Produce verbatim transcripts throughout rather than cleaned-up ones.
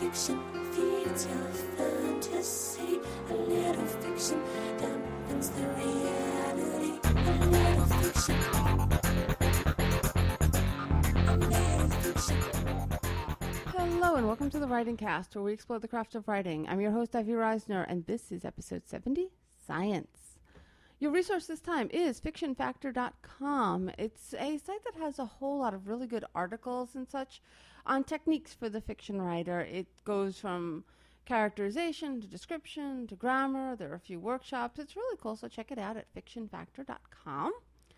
fiction feeds your fantasy. A little fiction dampens the reality. A little fiction. A little fiction. Hello and welcome to the Writing Cast, where we explore the craft of writing. I'm your host, Ivy Reisner, and this is episode seventy, Science. Your resource this time is fiction factor dot com. It's a site that has a whole lot of really good articles and such on techniques for the fiction writer. It goes from characterization to description to grammar. There are a few workshops. It's really cool, so check it out at fiction factor dot com.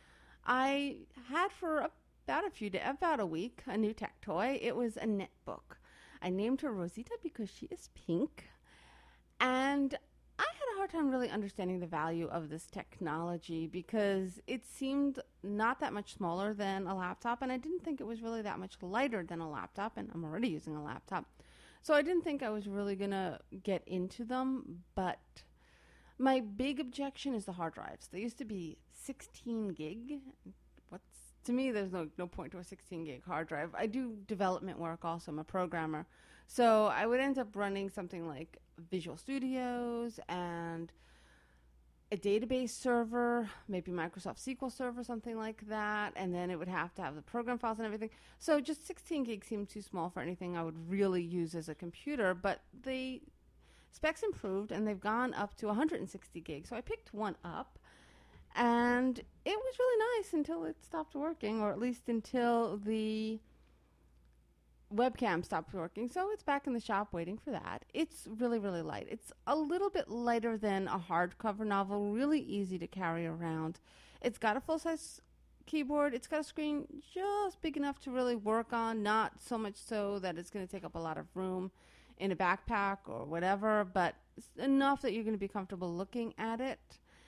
I had for about a few days, about a week, a new tech toy. It was a netbook. I named her Rosita because she is pink, and I had a hard time really understanding the value of this technology because it seemed not that much smaller than a laptop, and I didn't think it was really that much lighter than a laptop, and I'm already using a laptop. So I didn't think I was really going to get into them, but my big objection is the hard drives. They used to be sixteen gig. What's To me, there's no, no point to a sixteen gig hard drive. I do development work also. I'm a programmer. So I would end up running something like Visual Studios and a database server, maybe Microsoft S Q L Server, something like that. And then it would have to have the program files and everything. So just sixteen gig seemed too small for anything I would really use as a computer. But the specs improved, and they've gone up to one hundred sixty gigs. So I picked one up. And it was really nice until it stopped working, or at least until the webcam stopped working. So it's back in the shop waiting for that. It's really, really light. It's a little bit lighter than a hardcover novel, really easy to carry around. It's got a full-size keyboard. It's got a screen just big enough to really work on, not so much so that it's going to take up a lot of room in a backpack or whatever, but enough that you're going to be comfortable looking at it.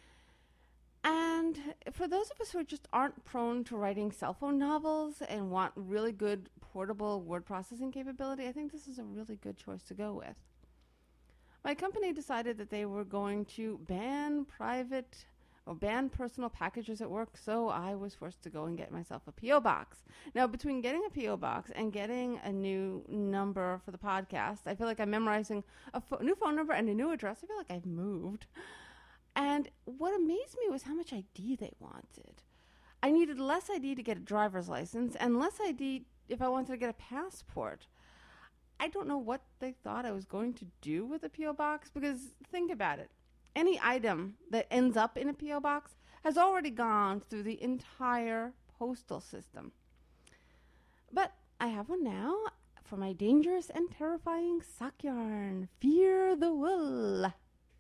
And for those of us who just aren't prone to writing cell phone novels and want really good portable word processing capability, I think this is a really good choice to go with. My company decided that they were going to ban private or ban personal packages at work, so I was forced to go and get myself a P O box. Now, between getting a P O box and getting a new number for the podcast, I feel like I'm memorizing a fo- new phone number and a new address. I feel like I've moved. And what amazed me was how much I D they wanted. I needed less I D to get a driver's license and less I D if I wanted to get a passport. I don't know what they thought I was going to do with a P O box, because think about it. Any item that ends up in a P O box has already gone through the entire postal system. But I have one now for my dangerous and terrifying sock yarn, Fear the Wool.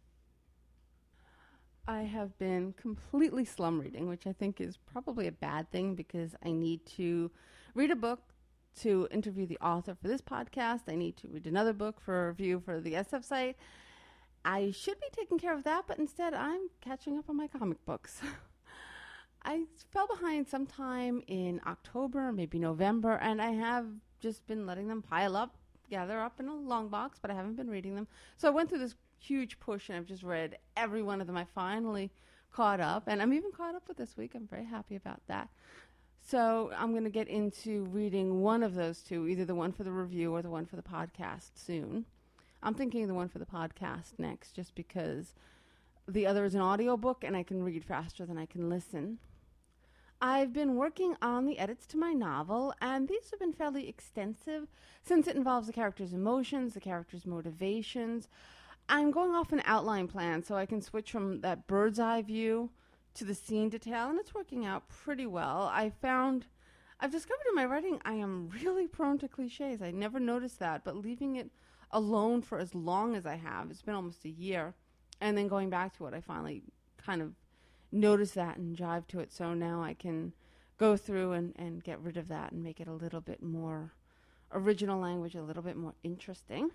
I have been completely slum reading, which I think is probably a bad thing because I need to read a book to interview the author for this podcast. I need to read another book for review for the S F site. I should be taking care of that, but instead I'm catching up on my comic books. I fell behind sometime in October, maybe November, and I have just been letting them pile up, gather up in a long box, but I haven't been reading them. So I went through this huge push, and I've just read every one of them. I finally caught up, and I'm even caught up with this week. I'm very happy about that. So I'm going to get into reading one of those two, either the one for the review or the one for the podcast soon. I'm thinking the one for the podcast next, just because the other is an audiobook, and I can read faster than I can listen. I've been working on the edits to my novel, and these have been fairly extensive since it involves the character's emotions, the character's motivations. I'm going off an outline plan so I can switch from that bird's eye view to the scene detail, and it's working out pretty well. I found, I've discovered in my writing I am really prone to cliches. I never noticed that, but leaving it alone for as long as I have, it's been almost a year, and then going back to it, I finally kind of noticed that and jive to it, so now I can go through and, and get rid of that and make it a little bit more original language, a little bit more interesting.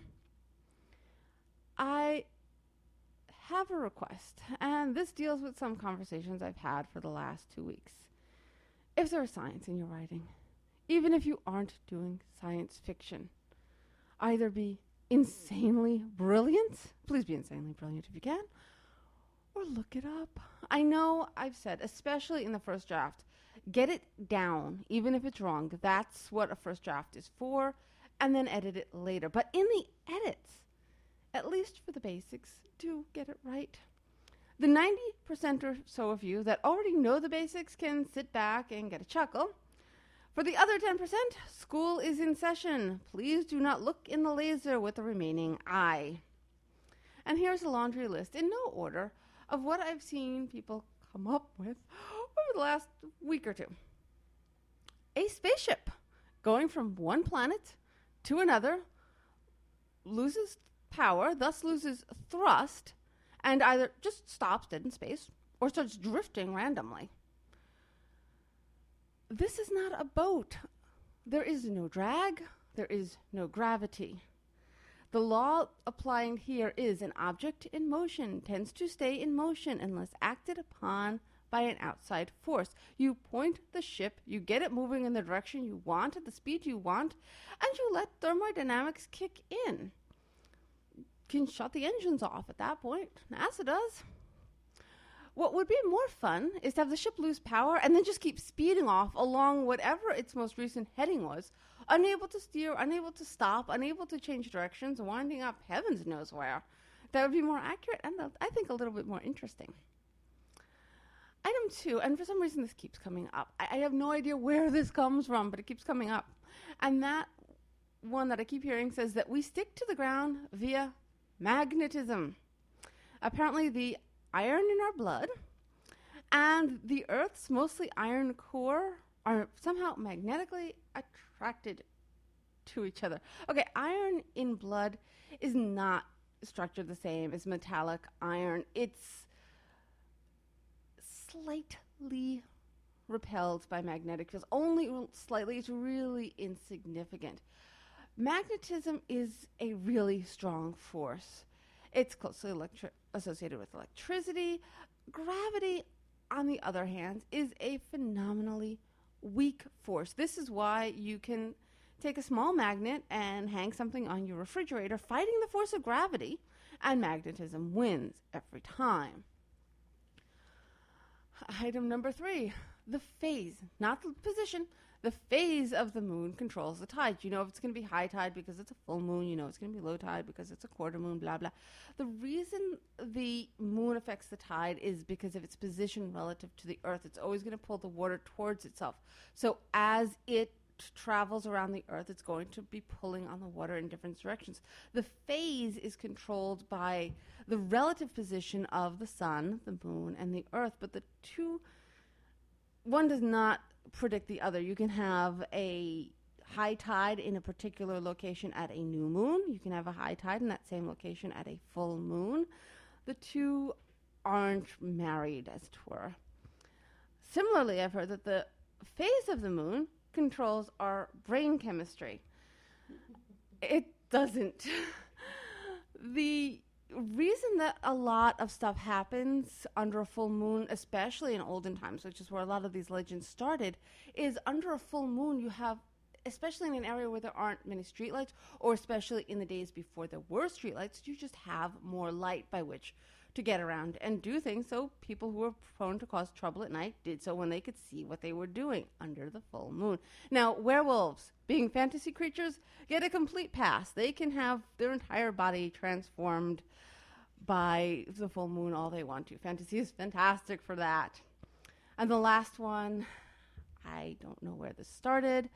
I have a request, and this deals with some conversations I've had for the last two weeks. If there is science in your writing, even if you aren't doing science fiction, either be insanely brilliant, please be insanely brilliant if you can, or look it up. I know I've said, especially in the first draft, get it down, even if it's wrong. That's what a first draft is for. and then edit it later. But in the edits, at least for the basics, do get it right. The ninety percent or so of you that already know the basics can sit back and get a chuckle. For the other ten percent, school is in session. Please do not look in the laser with the remaining eye. And here's a laundry list in no order of what I've seen people come up with over the last week or two. A spaceship going from one planet to another loses power, thus loses thrust, and either just stops dead in space or starts drifting randomly. This is not a boat. There is no drag. There is no gravity. The law applying here is an object in motion tends to stay in motion unless acted upon by an outside force. You point the ship, you get it moving in the direction you want, at the speed you want, and you let thermodynamics kick in. You can shut the engines off at that point. NASA does. What would be more fun is to have the ship lose power and then just keep speeding off along whatever its most recent heading was, unable to steer, unable to stop, unable to change directions, winding up heavens knows where. That would be more accurate and uh, I think a little bit more interesting. Item two, and for some reason this keeps coming up. I, I have no idea where this comes from, but it keeps coming up. And that one that I keep hearing says that we stick to the ground via magnetism. Apparently the iron in our blood and the Earth's mostly iron core are somehow magnetically attracted to each other. Okay, iron in blood is not structured the same as metallic iron. It's slightly repelled by magnetic fields, only slightly. It's really insignificant. Magnetism is a really strong force. It's closely electri- associated with electricity. Gravity, on the other hand, is a phenomenally weak force. This is why you can take a small magnet and hang something on your refrigerator, fighting the force of gravity, and magnetism wins every time. Item number three, the phase, not the position. The phase of the moon controls the tide. You know if it's going to be high tide because it's a full moon. You know it's going to be low tide because it's a quarter moon, blah, blah. The reason the moon affects the tide is because of its position relative to the Earth. It's always going to pull the water towards itself. So as it travels around the Earth, it's going to be pulling on the water in different directions. The phase is controlled by the relative position of the sun, the moon, and the Earth. But the two, one does not predict the other. You can have a high tide in a particular location at a new moon. You can have a high tide in that same location at a full moon. The two aren't married, as it were. Similarly, I've heard that the phase of the moon controls our brain chemistry. It doesn't. The reason that a lot of stuff happens under a full moon, especially in olden times, which is where a lot of these legends started, is under a full moon you have, especially in an area where there aren't many streetlights, or especially in the days before there were streetlights, you just have more light by which to get around and do things. So people who were prone to cause trouble at night did so when they could see what they were doing under the full moon. Now, werewolves, being fantasy creatures, get a complete pass. They can have their entire body transformed by the full moon all they want to. Fantasy is fantastic for that. And the last one, I don't know where this started,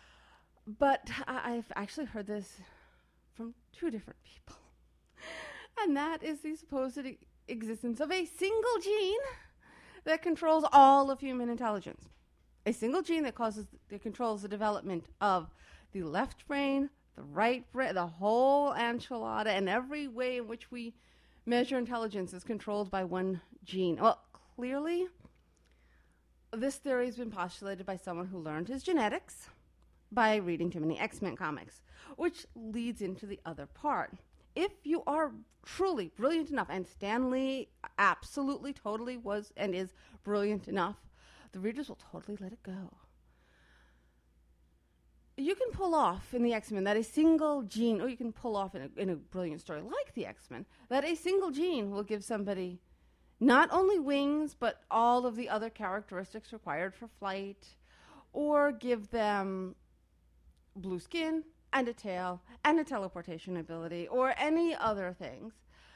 but I- I've actually heard this from two different people. And that is the supposed e- existence of a single gene that controls all of human intelligence. A single gene that causes, that controls the development of the left brain, the right brain, the whole enchilada, and every way in which we measure intelligence is controlled by one gene. Well, clearly, this theory has been postulated by someone who learned his genetics by reading too many X-Men comics, which leads into the other part. If you are truly brilliant enough, and Stan Lee absolutely, totally was and is brilliant enough, the readers will totally let it go. You can pull off in the X-Men that a single gene, or you can pull off in a, in a brilliant story like the X-Men, that a single gene will give somebody not only wings, but all of the other characteristics required for flight, or give them blue skin, and a tail and a teleportation ability or any other things,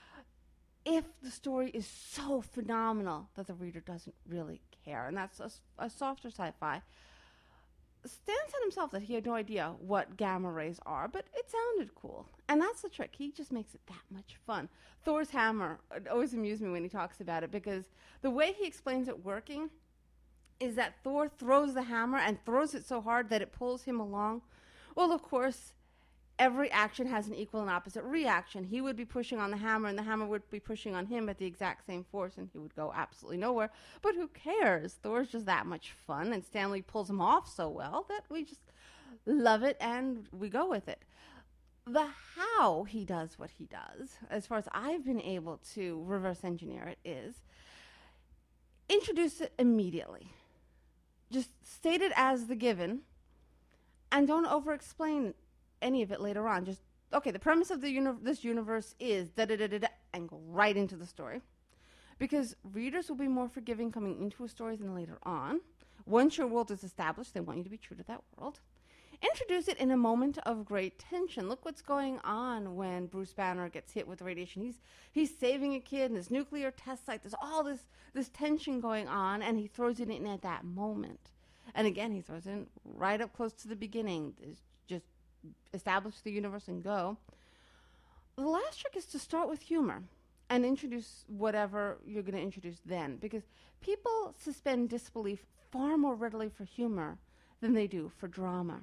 if the story is so phenomenal that the reader doesn't really care, and that's a, a softer sci-fi. Stan said himself that he had no idea what gamma rays are, but it sounded cool. And that's the trick. He just makes it that much fun. Thor's hammer, it always amused me when he talks about it, because the way he explains it working is that Thor throws the hammer and throws it so hard that it pulls him along. Well, of course, every action has an equal and opposite reaction. He would be pushing on the hammer, and the hammer would be pushing on him at the exact same force, and he would go absolutely nowhere. But who cares? Thor's just that much fun, and Stanley pulls him off so well that we just love it, and we go with it. The how he does what he does, as far as I've been able to reverse engineer it, is introduce it immediately. Just state it as the given, and don't over-explain any of it later on. Just, okay, the premise of the uni- this universe is da-da-da-da-da, and go right into the story. Because readers will be more forgiving coming into a story than later on. Once your world is established, they want you to be true to that world. Introduce it in a moment of great tension. Look what's going on when Bruce Banner gets hit with radiation. He's he's saving a kid in this nuclear test site. There's all this, this tension going on, and he throws it in at that moment. And again, he throws it in right up close to the beginning. It's just establish the universe and go. The last trick is to start with humor and introduce whatever you're going to introduce then, because people suspend disbelief far more readily for humor than they do for drama.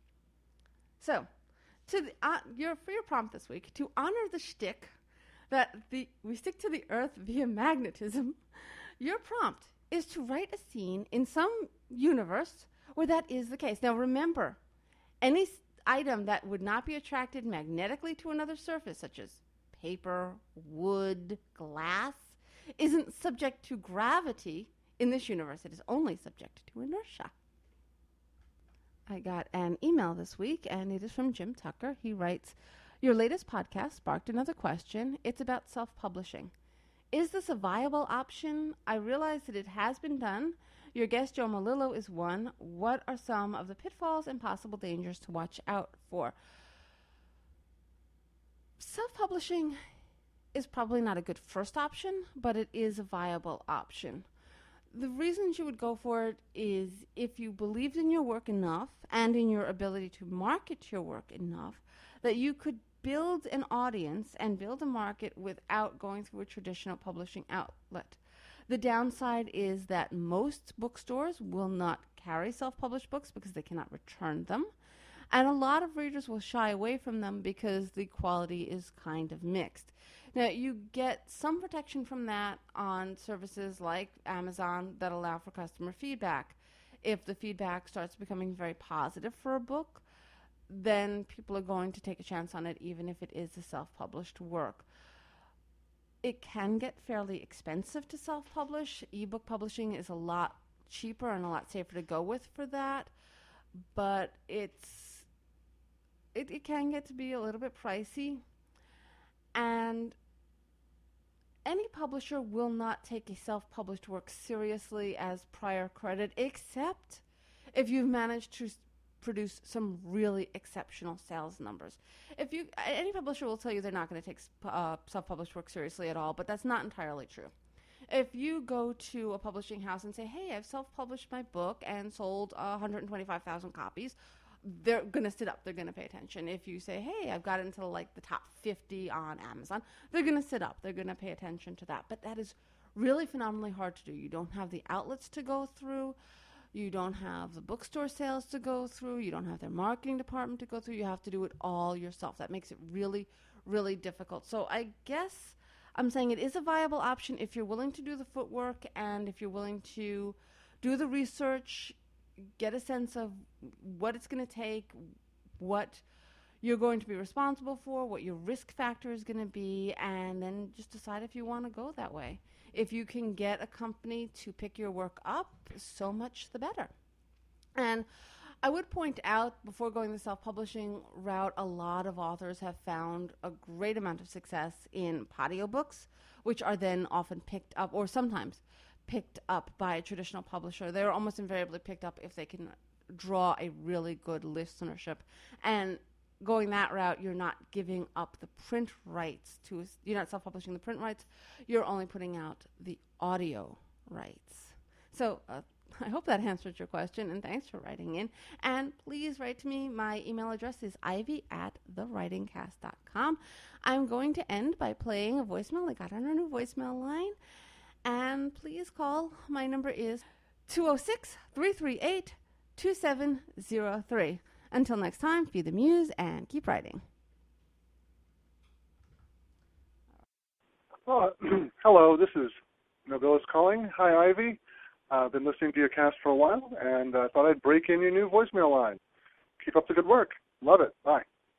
So, to the, uh, your, for your prompt this week, to honor the shtick that the we stick to the earth via magnetism, your prompt is to write a scene in some universe where that is the case. Now remember, any s- item that would not be attracted magnetically to another surface, such as paper, wood, glass, isn't subject to gravity in this universe. It is only subject to inertia. I got an email this week, and it is from Jim Tucker. He writes, your latest podcast sparked another question. It's about self-publishing. Is this a viable option? I realize that it has been done. Your guest, Joe Malillo, is one. What are some of the pitfalls and possible dangers to watch out for? Self-publishing is probably not a good first option, but it is a viable option. The reasons you would go for it is if you believed in your work enough and in your ability to market your work enough that you could build an audience and build a market without going through a traditional publishing outlet. The downside is that most bookstores will not carry self-published books because they cannot return them. And a lot of readers will shy away from them because the quality is kind of mixed. Now, you get some protection from that on services like Amazon that allow for customer feedback. If the feedback starts becoming very positive for a book, then people are going to take a chance on it, even if it is a self-published work. It can get fairly expensive to self-publish. Ebook publishing is a lot cheaper and a lot safer to go with for that, but it's it, it can get to be a little bit pricey. And any publisher will not take a self-published work seriously as prior credit, except if you've managed to s- produce some really exceptional sales numbers. If you, any publisher will tell you they're not going to take uh, self-published work seriously at all, but that's not entirely true. If you go to a publishing house and say, hey, I've self-published my book and sold uh, one hundred twenty-five thousand copies, they're going to sit up. They're going to pay attention. If you say, hey, I've got into like the top fifty on Amazon, they're going to sit up. They're going to pay attention to that. But that is really phenomenally hard to do. You don't have the outlets to go through. You don't have the bookstore sales to go through. You don't have their marketing department to go through. You have to do it all yourself. That makes it really, really difficult. So I guess I'm saying it is a viable option if you're willing to do the footwork and if you're willing to do the research, get a sense of what it's going to take, what you're going to be responsible for, what your risk factor is going to be, and then just decide if you want to go that way. If you can get a company to pick your work up, so much the better. And I would point out, before going the self-publishing route, a lot of authors have found a great amount of success in audiobooks, which are then often picked up, or sometimes picked up by a traditional publisher. They're almost invariably picked up if they can draw a really good listenership. And going that route, you're not giving up the print rights to, you're not self-publishing the print rights. You're only putting out the audio rights. So uh, I hope that answered your question, and thanks for writing in. And please write to me. My email address is ivy at the writing cast dot com. I'm going to end by playing a voicemail I got on our new voicemail line. And please call. My number is two oh six, three three eight, two seven oh three. Until next time, feed the muse and keep writing. Oh, hello, this is Nobilis calling. Hi, Ivy. I've uh, been listening to your cast for a while, and I uh, thought I'd break in your new voicemail line. Keep up the good work. Love it. Bye.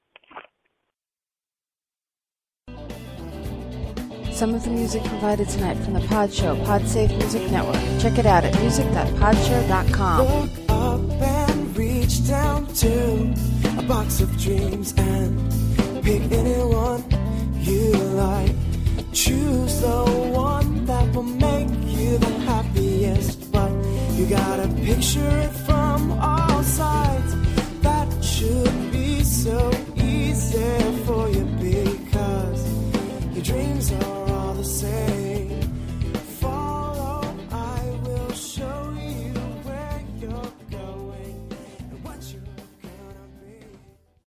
Some of the music provided tonight from the Pod Show, PodSafe Music Network. Check it out at music dot pod show dot com. Look up and reach down to a box of dreams and pick anyone you like. Choose the one that will make you the happiest, but you gotta picture it from all